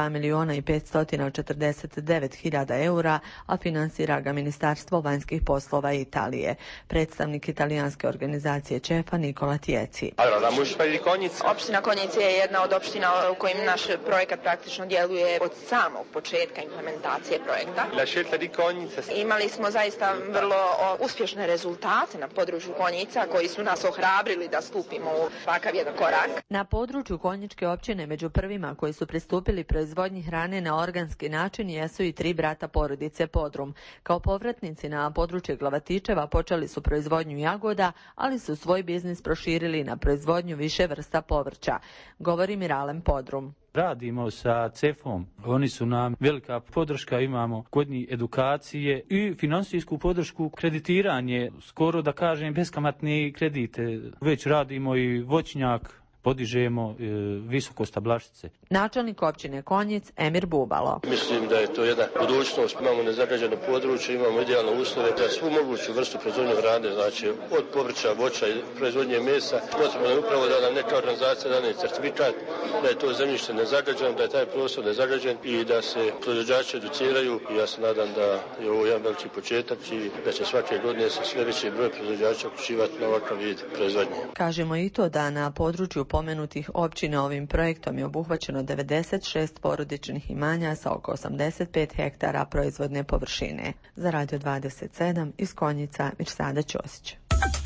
2.549.000 eura, a finansira ga Ministarstvo vanjskih poslova Italije. Predstavnik italijanske organizacije ČEPA Nikola Tjeci. Opština Konjice je jedna od opština u kojim naš projekat praktično djeluje od samog početka implementacije projekta. Imali smo zaista vrlo uspješne rezultate na području Konjica koji su nas ohrabrili da stupimo u takav jedan korak. Na području Konjičke općine među prvima koji su pristupili proizvodnji hrane na organski način jesu i 3 brata porodice Podrum. Kao povratnici na područje Glavatičeva počeli su proizvodnju jagoda, ali su svoj biznis proširili na proizvodnju više vrsta povrća. Govori Miralem Podrum. Radimo sa CEF-om, oni su nam velika podrška, imamo kod njih edukacije i finansijsku podršku, kreditiranje, skoro da kažem beskamatne kredite. Već radimo i voćnjak, podižemo visoko stablašice. Načelnik općine Konjic Emir Bubalo. Mislim da je to jedna budućnost. Imamo nezagađeno područje, imamo idealne uslove za svu moguću vrstu proizvodnje hrane, znači od povrća, voća i proizvodnje mesa. Potrebno je upravo da nam neka organizacija da certifikat da je to zemljište nezagađeno, da je taj prostor nezagađen i da se proizvođači educiraju. I ja se nadam da je ovo jedan veliki početak i da će svake godine se sve veći broj proizvođača uključivati na ovakav vid proizvodnje. Kažemo i to da na području pomenutih općina ovim projektom je obuhvaćeno 96 porodičnih imanja sa oko 85 hektara proizvodne površine. Za Radio 27 iz Konjica Mirsada Ćosić.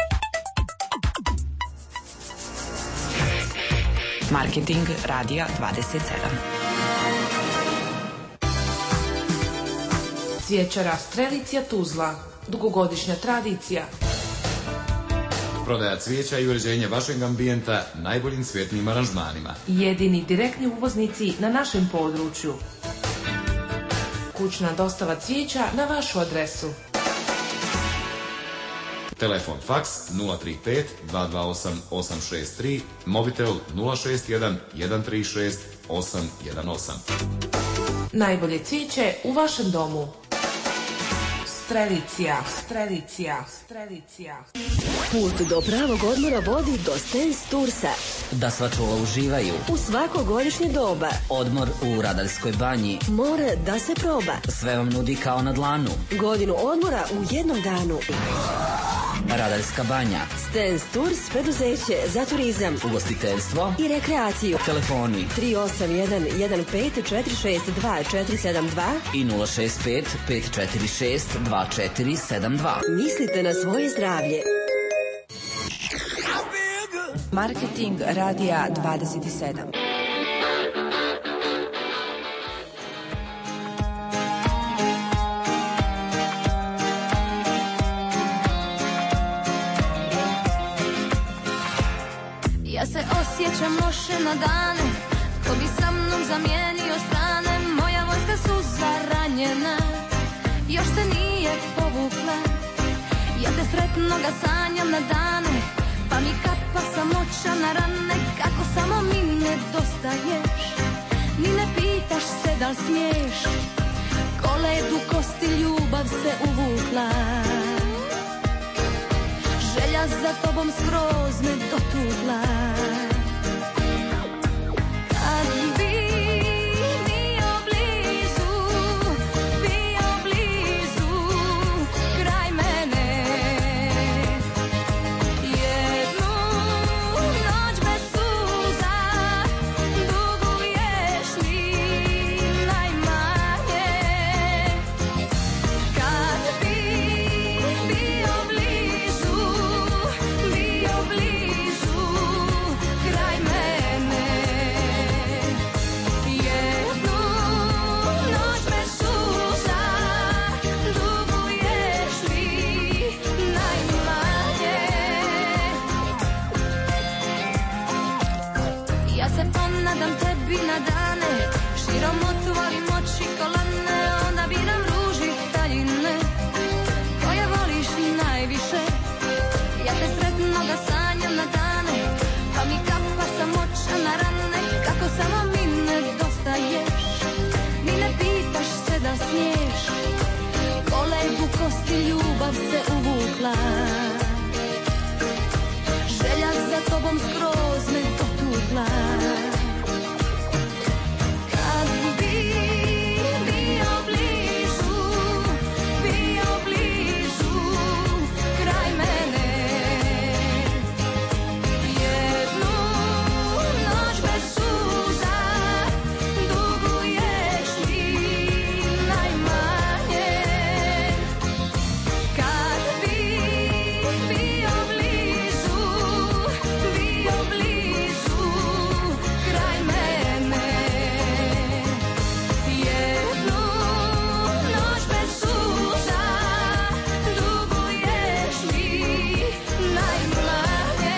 Marketing Radija 27. Cvjećara Strelicija Tuzla. Dugogodišnja tradicija. Prodaja cvijeća i uređenje vašeg ambijenta najboljim cvjetnim aranžmanima. Jedini direktni uvoznici na našem području. Kućna dostava cvijeća na vašu adresu. Telefon faks 035 228 863, mobitel 061 136 818. Najbolje cvijeće u vašem domu. Strelicija, Strelicija, Strelicija. Put do pravog odmora vodi do Stens Toursa. Da sva čula uživaju. U svako godišnje doba. Odmor u Radarskoj banji. More da se proba. Sve vam nudi kao na dlanu. Godinu odmora u jednom danu. Radarska banja. Stens Tours, preduzeće za turizam, ugostiteljstvo i rekreaciju. Telefoni 381 1546 2472 i 065 546 2472. Mislite na svoje zdravlje. Marketing radija 27. Ja se osjećam loše na dane, ko bi sa mnom zamijenio strane. Moja vojska suza ranjena, još se nije povukla. Ja te sretno ga sanjam na dane, pa mi kapa samoća na rane. Kako samo mi nedostaješ, ni ne pitaš se da li smiješ. Ko led u kosti ljubav se uvukla. Želja za tobom skroz me dotukla. Kad bi bio blizu, kraj mene, jednu noć bez suza, duguješ mi najmanje. Kad bi bio blizu, kraj mene, jednu noć bez suza, duguješ mi najmanje. Ja se ponadam tebi na dane, širom otvorim oči kolane, onda biram ruži daljine koje voliš najviše. Ja te sretno ga sanjam na dane, pa mi kapa samoća na rane. Kako samo mi nedostaješ, ni ne pitaš se da smiješ. Ko led u kosti ljubav se uvukla. Želja za tobom skroz me dotukla. Kad bi bio blizu, kraj mene, jednu noć bez suza, duguješ mi najmanje. Kad bi bio blizu, kraj mene, jednu noć bez suza, duguješ mi najmanje.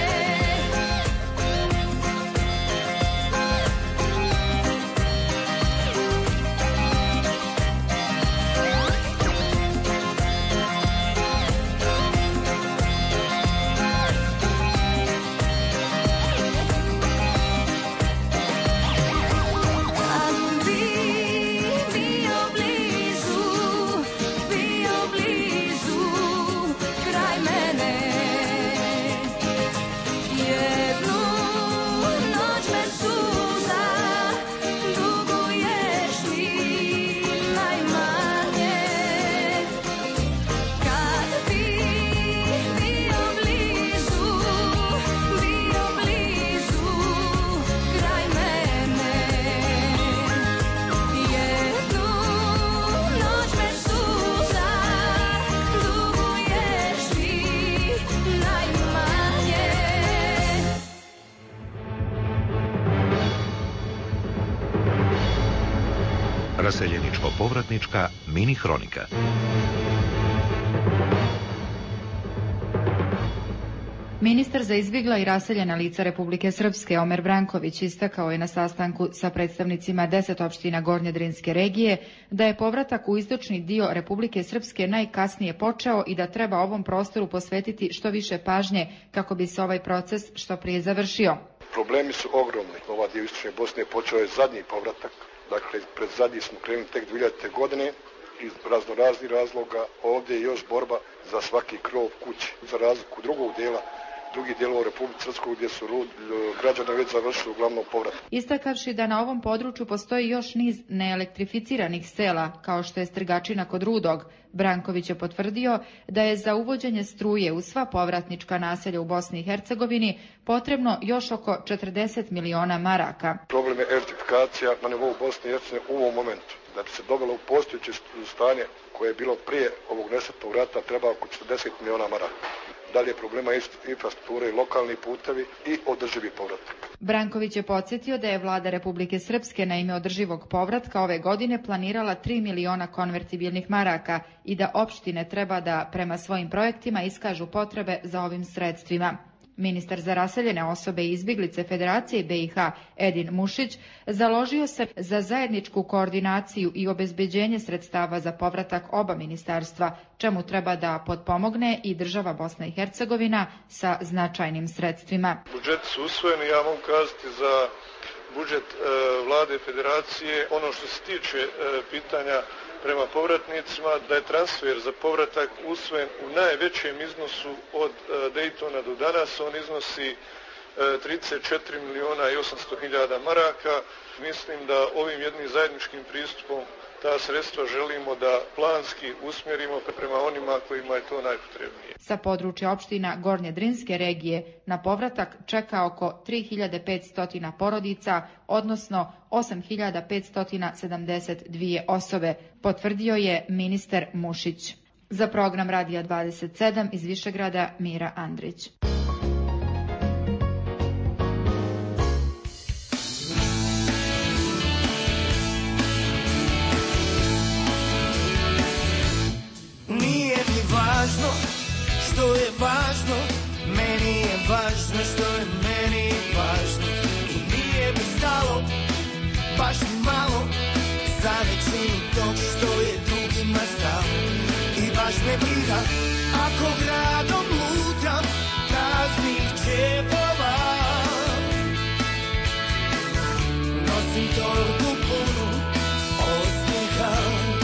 Kad bi bio blizu, kraj mene, jednu noć bez suza, duguješ mi najmanje. Kad bi bio blizu, kraj mene, jednu noć bez suza, duguješ mi najmanje. Raseljeničko-povratnička mini hronika. Ministar za izbjegla i raseljena lica Republike Srpske Omer Branković istakao je na sastanku sa predstavnicima 10 opština Gornje Drinske regije da je povratak u istočni dio Republike Srpske najkasnije počeo i da treba ovom prostoru posvetiti što više pažnje kako bi se ovaj proces što prije završio. Problemi su ogromni. Ova dio istočne Bosne počeo je zadnji povratak. Dakle, pred zadnji smo krenuli tek 2000. godine iz raznoraznih razloga. Ovdje je još borba za svaki krov kuće. Za razliku drugih dijelova u Republike Srpskoj gdje su građani već završili uglavnom povratak. Istakavši da na ovom području postoji još niz neelektrificiranih sela, kao što je Strgačina kod Rudog, Branković je potvrdio da je za uvođenje struje u sva povratnička naselja u Bosni i Hercegovini potrebno još oko 40 miliona maraka. Problem je elektrifikacija na nivou Bosne i Hercegovine u ovom momentu. Da bi se dovelo u postojeće stanje koje je bilo prije ovog nesretnog rata treba oko 40 miliona maraka. Dalje problema infrastrukture i lokalni putevi i održivi povratak. Branković je podsjetio da je vlada Republike Srpske na ime održivog povratka ove godine planirala 3 miliona konvertibilnih maraka i da opštine treba da prema svojim projektima iskažu potrebe za ovim sredstvima. Ministar za raseljene osobe i izbjeglice Federacije BiH Edin Mušić založio se za zajedničku koordinaciju i obezbeđenje sredstava za povratak oba ministarstva, čemu treba da potpomogne i država Bosna i Hercegovina sa značajnim sredstvima. Budžeti su usvojeni, ja mogu kazati za budžet vlade Federacije. Ono što se tiče pitanja prema povratnicima, da je transfer za povratak usvojen u najvećem iznosu od Daytona do danas. On iznosi 34 miliona i 800 hiljada maraka. Mislim da ovim jednim zajedničkim pristupom ta sredstva želimo da planski usmjerimo prema onima kojima je to najpotrebnije. Sa područja opština Gornje Drinske regije na povratak čeka oko 3500 porodica, odnosno 8572 osobe, potvrdio je ministar Mušić. Za program Radija 27 iz Višegrada Mira Andrić. Važno što je važno, meni je važno što je meni važno. I nije mi stalo, baš mi malo, za većinu tog što je drugima stalo. I baš me briga, ako gradom lutam, praznih džepova. Nosim torbu punu osmijeha.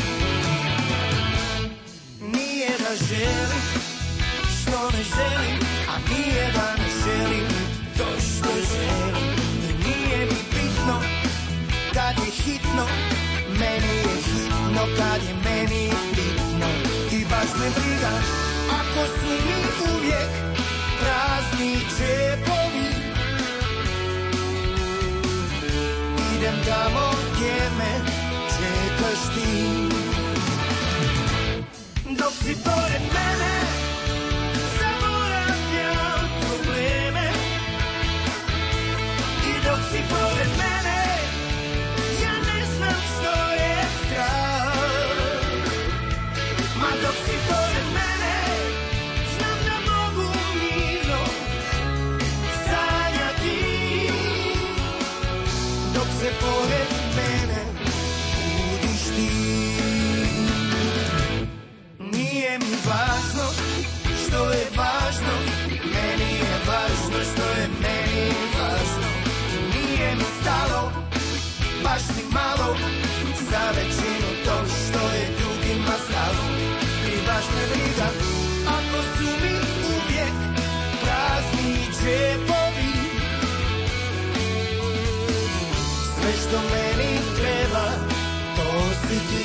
Nije da želim što ne želim, a nije da ne želim to što želim. I nije mi bitno kad je hitno, meni je hitno kad je meni bitno. I baš me briga ako su mi uvijek prazni džepovi. Idem tamo gdje me čekaš ti. Dok si pored mene, zaboravljam probleme. I dok si pored mene, ja ne znam što je strah. Ma dok si pored mene, znam da mogu mirno sanjati. Dok se pored mene budiš ti. Nije mi važno što je važno, meni je važno što je meni važno. I nije mi stalo, baš ni malo, za većinu to što je drugima stalo. I baš me briga, ako su mi uvijek prazni džepovi. Sve što meni treba, to si ti.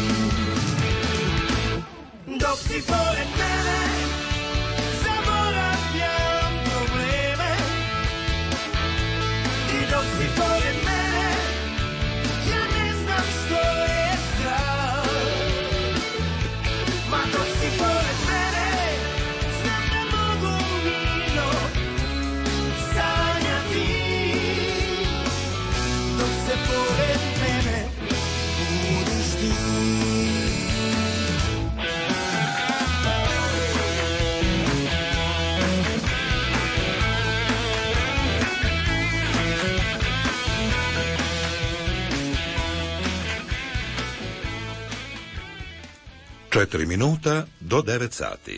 Dok si pored mene, zaboravljam probleme. I dok si pored mene, ja ne znam što je strah. Ma dok si pored mene, znam da mogu mirno sanjati. Dok se pored mene budiš ti. 4 minuta do 9 sati.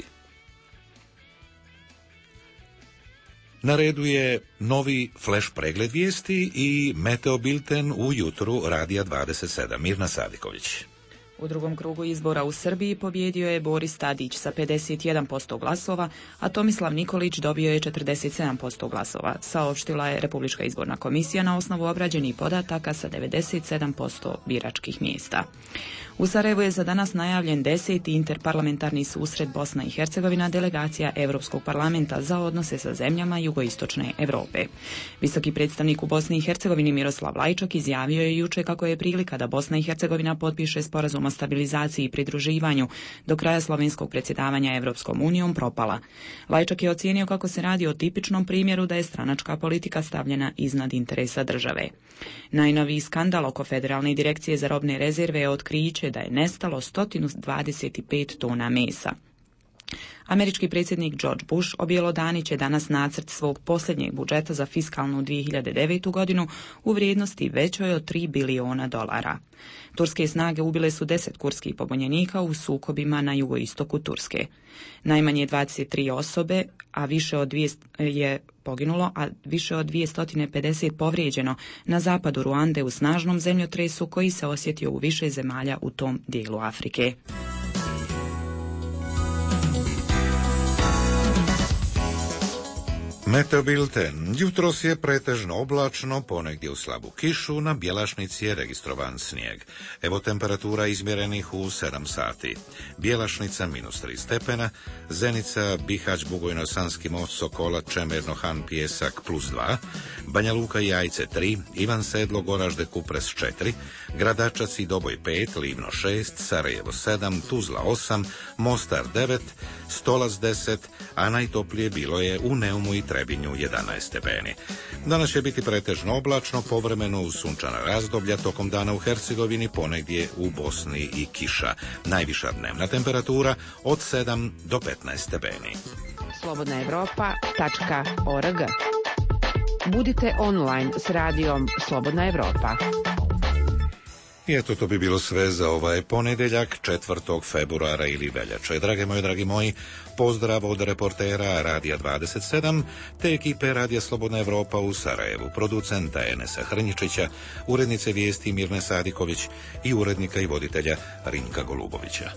Na redu je novi flash pregled vijesti i Meteo Bilten u jutru Radija 27. Mirna Sadiković. U drugom krugu izbora u Srbiji pobjedio je Boris Tadić sa 51% glasova, a Tomislav Nikolić dobio je 47% glasova, saopštila je Republička izborna komisija na osnovu obrađenih podataka sa 97% biračkih mjesta. U Sarajevu je za danas najavljen 10. interparlamentarni susret Bosna i Hercegovina delegacija Europskog parlamenta za odnose sa zemljama jugoistočne Europe. Visoki predstavnik u Bosni i Hercegovini Miroslav Lajčak izjavio je juče kako je prilika da Bosna i Hercegovina potpiše sporazum o stabilizaciji i pridruživanju do kraja slovenskog predsjedavanja Europskom unijom propala. Lajčak je ocijenio kako se radi o tipičnom primjeru da je stranačka politika stavljena iznad interesa države. Najnoviji skandal oko Federalne direkcije za robne rezerve je otkriće da je nestalo 125 tona mesa. Američki predsjednik George Bush objelodanit će danas nacrt svog posljednjeg budžeta za fiskalnu 2009. godinu u vrijednosti većoj od $3 biliona. Turske snage ubile su 10 kurdskih pobunjenika u sukobima na jugoistoku Turske. Najmanje 23 osobe, a više od 200 je poginulo, a više od 250 povrijeđeno na zapadu Ruande u snažnom zemljotresu koji se osjetio u više zemalja u tom dijelu Afrike. Meteo Bilten. Jutros je pretežno oblačno, ponegdje u slabu kišu, na Bjelašnici je registrovan snijeg. Evo temperatura izmjerenih u 7 sati. Bjelašnica -3 stepena, Zenica, Bihać, Bugojno, Sanski most, Sokola, Čemerno, Han, Pijesak +2, Banja Luka i Jajce 3, Ivan Sedlo, Goražde, Kupres 4, Gradačac i Doboj 5, Livno 6, Sarajevo 7, Tuzla 8, Mostar 9, Stolac 10, a najtoplije bilo je u Neumu i Trebinju 11 stepeni. Danas će biti pretežno oblačno, povremeno uz sunčana razdoblja, tokom dana u Hercegovini, ponegdje u Bosni i kiša. Najviša dnevna temperatura od 7 do 15 stepeni. slobodnaevropa.org. Budite online s radijom Slobodna Evropa. I eto, to bi bilo sve za ovaj ponedjeljak, 4. februara ili veljače. Dragi moji, pozdrav od reportera Radija 27, te ekipe Radija Slobodna Evropa u Sarajevu, producenta Enesa Hrnjičića, urednice vijesti Mirne Sadiković i urednika i voditelja Rinka Golubovića.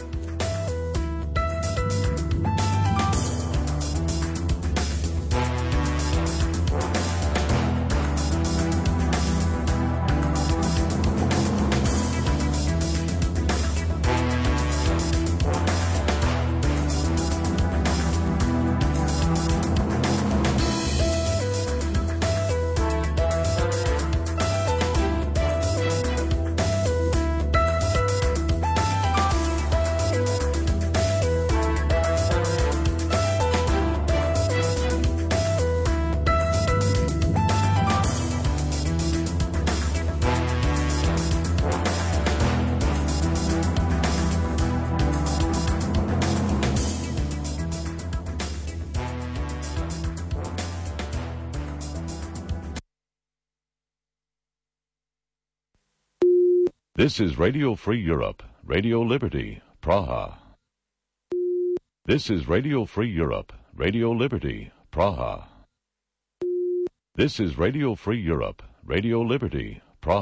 This is Radio Free Europe, Radio Liberty, Praha. This is Radio Free Europe, Radio Liberty, Praha. This is Radio Free Europe, Radio Liberty,